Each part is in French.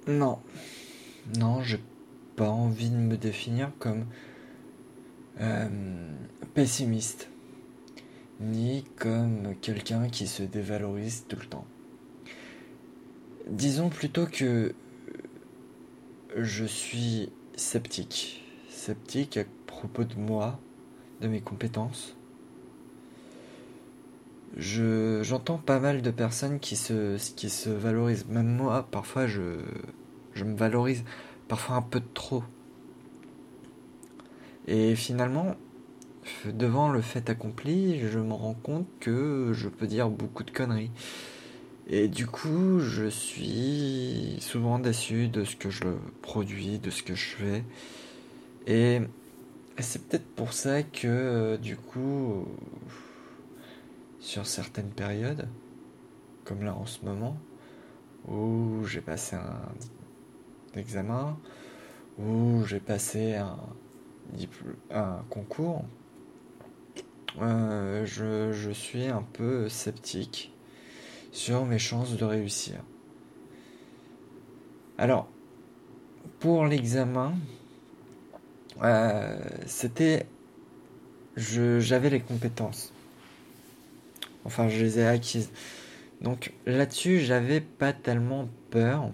Non, non, j'ai pas envie de me définir comme euh, pessimiste, ni comme quelqu'un qui se dévalorise tout le temps. Disons plutôt que je suis sceptique. Sceptique à propos de moi, de mes compétences. J'entends pas mal de personnes qui se valorisent. Même moi, parfois, je me valorise parfois un peu de trop. Et finalement, devant le fait accompli, je me rends compte que je peux dire beaucoup de conneries. Et du coup, je suis souvent déçu de ce que je produis, de ce que je fais. Et c'est peut-être pour ça que, du coup, sur certaines périodes, comme là en ce moment, où j'ai passé un examen, où j'ai passé un concours, je suis un peu sceptique sur mes chances de réussir. Alors, pour l'examen, c'était, j'avais les compétences. Enfin, je les ai acquises. Donc là-dessus, j'avais pas tellement peur.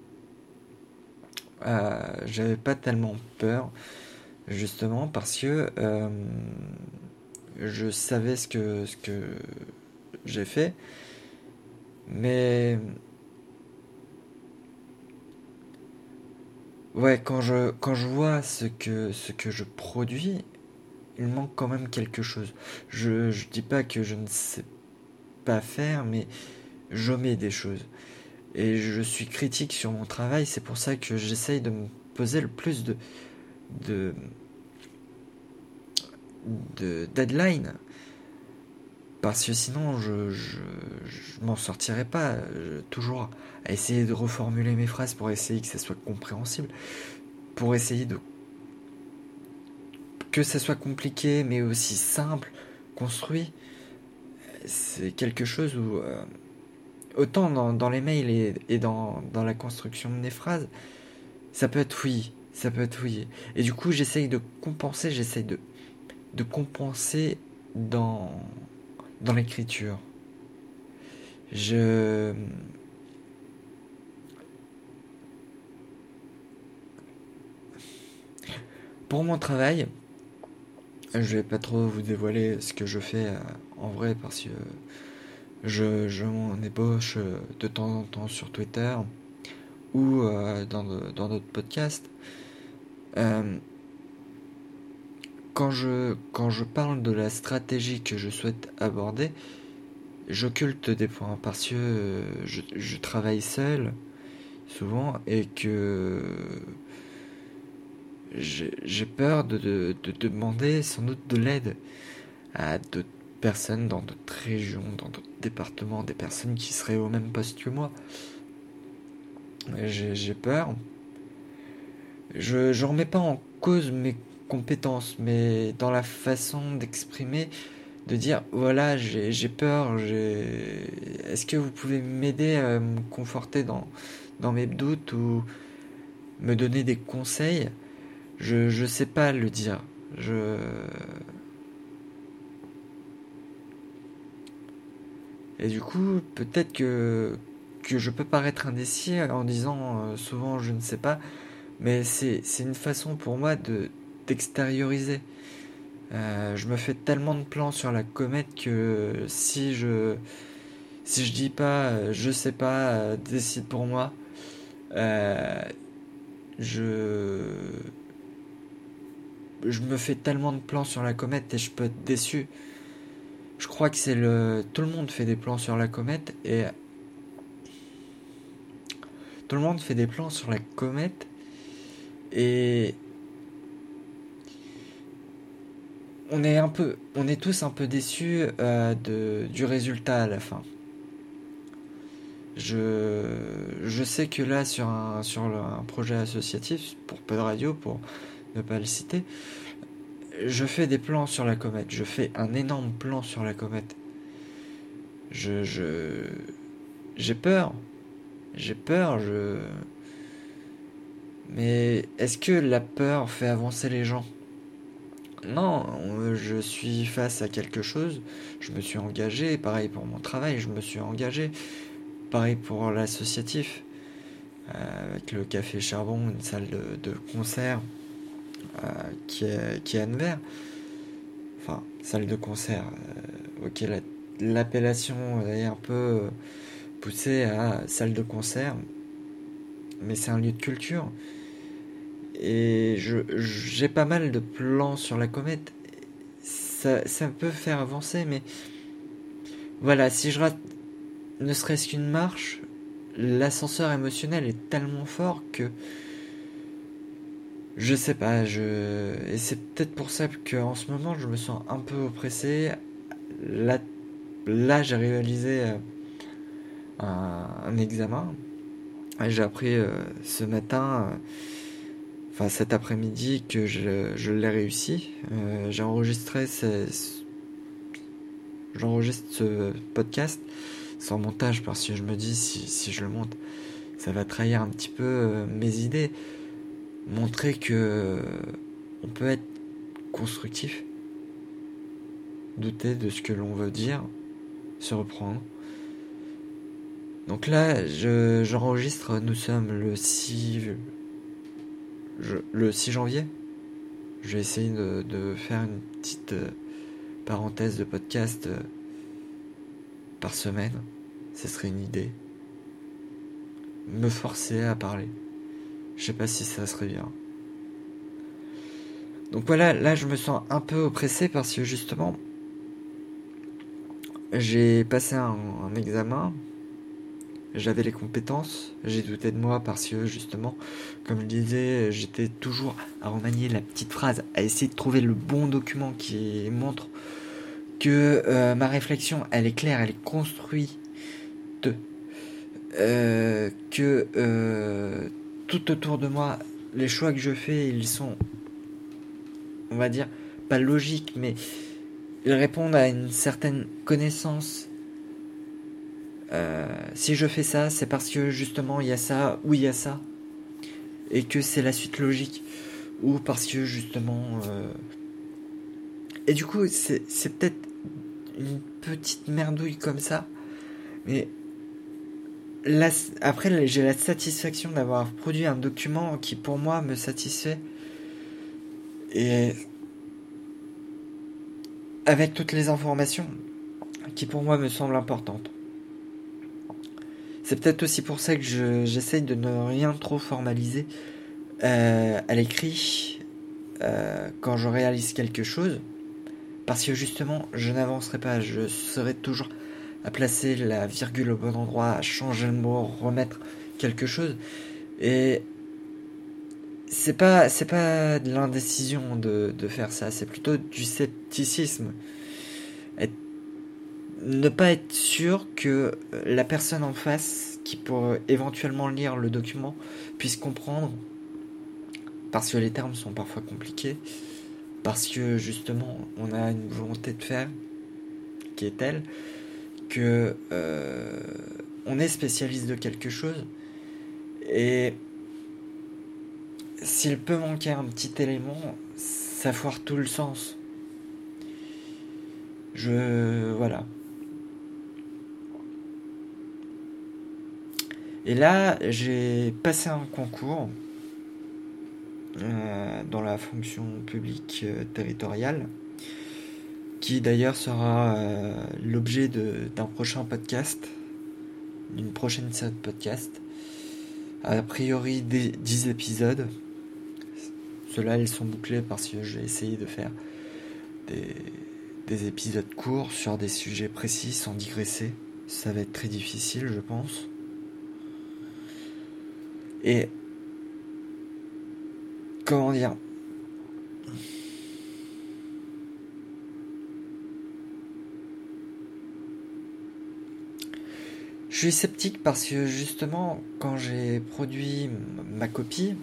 J'avais pas tellement peur, justement, parce que je savais ce que j'ai fait. Mais ouais, quand je vois ce que je produis, il manque quand même quelque chose. Je dis pas que je ne sais pas faire, mais j'omets des choses. Et je suis critique sur mon travail, c'est pour ça que j'essaye de me poser le plus de, de deadline. Parce que sinon, je m'en sortirais pas. Toujours à essayer de reformuler mes phrases pour essayer que ça soit compréhensible. Pour essayer de que ça soit compliqué, mais aussi simple, construit. C'est quelque chose où, autant dans les mails et dans la construction de mes phrases, ça peut être oui. Ça peut être oui. Et du coup, j'essaye de compenser, de compenser dans, dans l'écriture. Je, pour mon travail, je vais pas trop vous dévoiler ce que je fais en vrai parce que je m'en ébauche de temps en temps sur Twitter ou dans d'autres podcasts. Euh, quand je parle de la stratégie que je souhaite aborder, j'occulte des points parce que je travaille seul souvent et que j'ai peur de demander sans doute de l'aide à d'autres personnes dans d'autres régions, dans d'autres départements, des personnes qui seraient au même poste que moi. J'ai peur. Je remets pas en cause mes compétences, mais dans la façon d'exprimer, de dire voilà, j'ai peur, est-ce que vous pouvez m'aider à me conforter dans mes doutes ou me donner des conseils? Je sais pas le dire. Je... Et du coup, peut-être que je peux paraître indécis en disant souvent je ne sais pas, mais c'est une façon pour moi d'extérioriser. Je me fais tellement de plans sur la comète que si je dis pas je sais pas, décide pour moi, euh, je, je me fais tellement de plans sur la comète et je peux être déçu. Je crois que c'est le. Tout le monde fait des plans sur la comète et. Tout le monde fait des plans sur la comète et. On est tous un peu déçus du résultat à la fin. Je sais que là, sur un projet associatif, pour Pod Radio, pour ne pas le citer, je fais des plans sur la comète. Je fais un énorme plan sur la comète. Je, je, j'ai peur. J'ai peur. Mais est-ce que la peur fait avancer les gens? Non, je suis face à quelque chose, je me suis engagé, pareil pour mon travail, je me suis engagé, pareil pour l'associatif, avec le Café Charbon, une salle de concert qui est à Nevers. Enfin, salle de concert, ok, l'appellation est un peu poussée à salle de concert, mais c'est un lieu de culture. Et j'ai pas mal de plans sur la comète. Ça peut faire avancer, mais voilà, si je rate ne serait-ce qu'une marche, l'ascenseur émotionnel est tellement fort que je sais pas, et c'est peut-être pour ça qu'en ce moment je me sens un peu oppressé. Là, là j'ai réalisé un examen. Et j'ai appris ce matin, enfin cet après-midi, que je l'ai réussi. J'enregistre ce podcast sans montage parce que je me dis si je le monte, ça va trahir un petit peu mes idées. Montrer que on peut être constructif, douter de ce que l'on veut dire, se reprendre. Donc là, j'enregistre, nous sommes le 6 janvier. Je vais essayer de faire une petite parenthèse de podcast par semaine. Ce serait une idée. Me forcer à parler. Je sais pas si ça serait bien. Donc voilà, là je me sens un peu oppressé parce que justement, j'ai passé un examen, j'avais les compétences, j'ai douté de moi parce que justement, comme je disais, j'étais toujours à remanier la petite phrase, à essayer de trouver le bon document qui montre que ma réflexion, elle est claire, elle est construite, que tout autour de moi, les choix que je fais, ils sont, on va dire, pas logiques, mais ils répondent à une certaine connaissance. Si je fais ça, c'est parce que justement il y a ça ou il y a ça, et que c'est la suite logique, ou parce que justement. Et du coup, c'est peut-être une petite merdouille comme ça, mais là, après, j'ai la satisfaction d'avoir produit un document qui pour moi me satisfait, et avec toutes les informations qui pour moi me semblent importantes. C'est peut-être aussi pour ça que j'essaye de ne rien trop formaliser à l'écrit quand je réalise quelque chose, parce que justement, je n'avancerai pas, je serai toujours à placer la virgule au bon endroit, à changer le mot, remettre quelque chose. Et c'est pas de l'indécision de faire ça, c'est plutôt du scepticisme. Être, ne pas être sûr que la personne en face, qui pourrait éventuellement lire le document, puisse comprendre, parce que les termes sont parfois compliqués, parce que justement on a une volonté de faire qui est telle que on est spécialiste de quelque chose, et s'il peut manquer un petit élément, ça foire tout le sens. Voilà. Et là, j'ai passé un concours dans la fonction publique territoriale, qui d'ailleurs sera l'objet d'un prochain podcast, d'une prochaine série de podcasts. A priori 10 épisodes. Ceux-là, ils sont bouclés parce que j'ai essayé de faire des épisodes courts sur des sujets précis sans digresser. Ça va être très difficile, je pense. Et comment dire, je suis sceptique parce que justement, quand j'ai produit ma copie,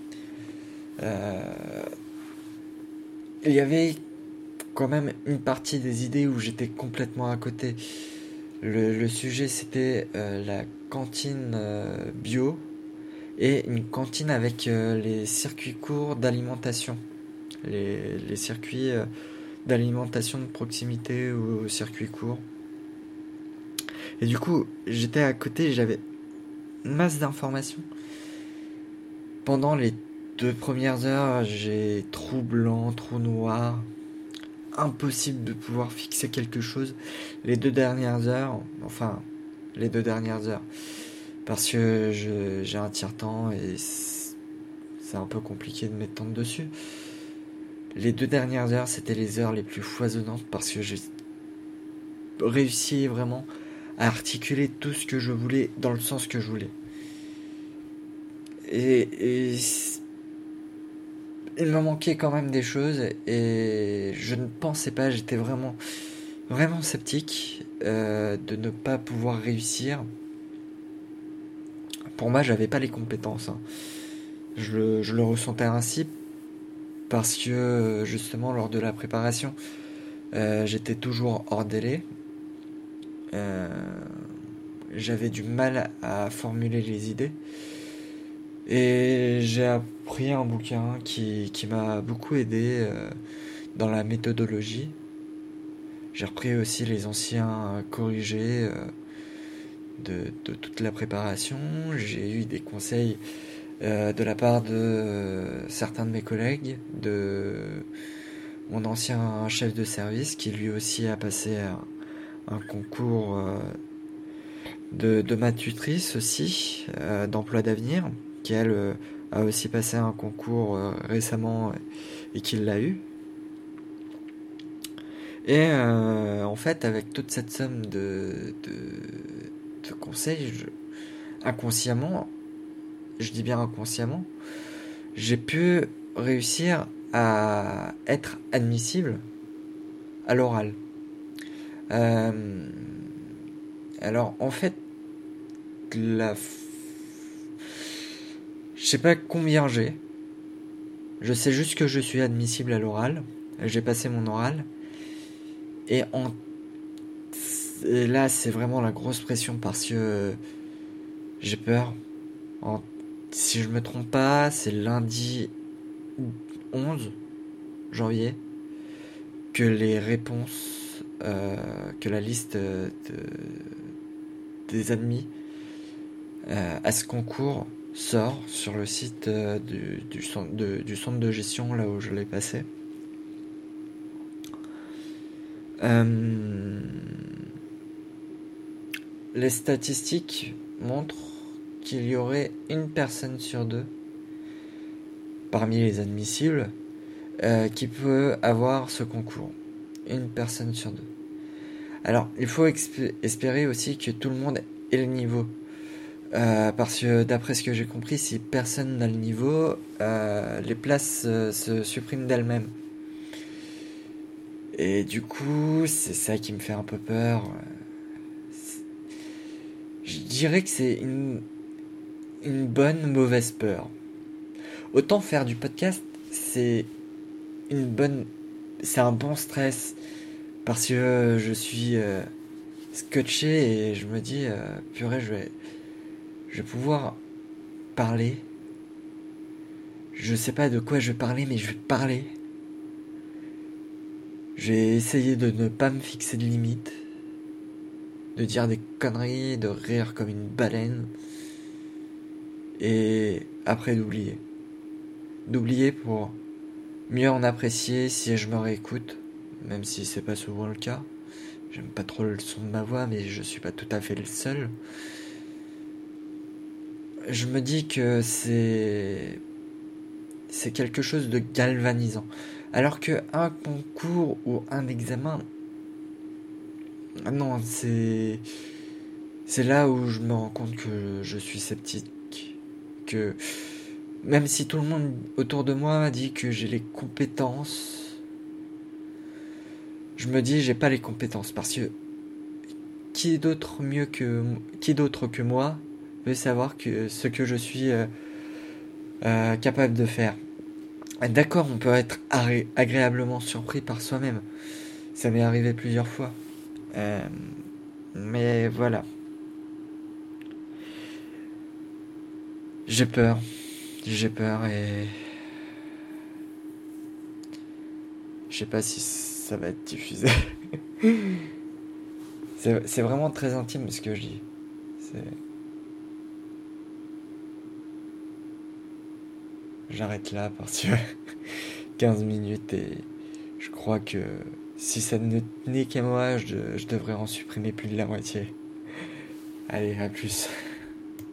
euh, il y avait quand même une partie des idées où j'étais complètement à côté. Le sujet, c'était la cantine bio, et une cantine avec les circuits courts d'alimentation. Les circuits d'alimentation de proximité ou circuits courts. Et du coup, j'étais à côté, j'avais masse d'informations. Pendant les 2 premières heures, j'ai trou blanc, trou noir. Impossible de pouvoir fixer quelque chose. Les 2 dernières heures, enfin, les 2 dernières heures. Parce que j'ai un tiers-temps et c'est un peu compliqué de m'étendre dessus. Les 2 dernières heures, c'était les heures les plus foisonnantes parce que j'ai réussi vraiment à articuler tout ce que je voulais dans le sens que je voulais. Et il me manquait quand même des choses et je ne pensais pas, j'étais vraiment, vraiment sceptique de ne pas pouvoir réussir. Pour moi, j'avais pas les compétences, hein. Je le ressentais ainsi parce que justement lors de la préparation, j'étais toujours hors délai. Euh, J'avais du mal à formuler les idées. Et j'ai appris un bouquin qui m'a beaucoup aidé dans la méthodologie. J'ai repris aussi les anciens corrigés de toute la préparation. J'ai eu des conseils de la part de certains de mes collègues, de mon ancien chef de service qui lui aussi a passé un concours de ma tutrice aussi, d'emploi d'avenir, qui elle a aussi passé un concours récemment et qui l'a eu. Et en fait, avec toute cette somme de conseils, inconsciemment, je dis bien inconsciemment, j'ai pu réussir à être admissible à l'oral. Euh, alors en fait, la je sais pas combien j'ai. Je sais juste que je suis admissible à l'oral. J'ai passé mon oral. Et, en... et là, c'est vraiment la grosse pression parce que j'ai peur. En... Si je me trompe pas, c'est lundi 11 janvier que les réponses, que la liste des admis à ce concours sort sur le site du centre de gestion là où je l'ai passé. Euh, les statistiques montrent qu'il y aurait une personne sur deux parmi les admissibles qui peut avoir ce concours. Une personne sur deux. Alors, il faut espérer aussi que tout le monde ait le niveau. Parce que d'après ce que j'ai compris, si personne n'a le niveau, les places se suppriment d'elles-mêmes. Et du coup, c'est ça qui me fait un peu peur. Je dirais que c'est une bonne mauvaise peur. Autant faire du podcast, une bonne, c'est un bon stress parce que je suis scotché et je me dis purée, je vais pouvoir parler. Je sais pas de quoi je vais parler, mais je vais parler. Je vais essayer de ne pas me fixer de limites, de dire des conneries, de rire comme une baleine, et après d'oublier. D'oublier pour mieux en apprécier si je me réécoute, même si c'est pas souvent le cas. J'aime pas trop le son de ma voix, mais je suis pas tout à fait le seul. Je me dis que c'est quelque chose de galvanisant. Alors que un concours ou un examen, non, c'est là où je me rends compte que je suis sceptique, que même si tout le monde autour de moi dit que j'ai les compétences, je me dis j'ai pas les compétences parce que qui d'autre que moi veut savoir que ce que je suis capable de faire. D'accord, on peut être agréablement surpris par soi-même. Ça m'est arrivé plusieurs fois. Euh, mais voilà. J'ai peur. J'ai peur et je sais pas si ça va être diffusé. C'est vraiment très intime ce que je dis. C'est- J'arrête là parce que 15 minutes et je crois que si ça ne tenait qu'à moi, je devrais en supprimer plus de la moitié. Allez, à plus.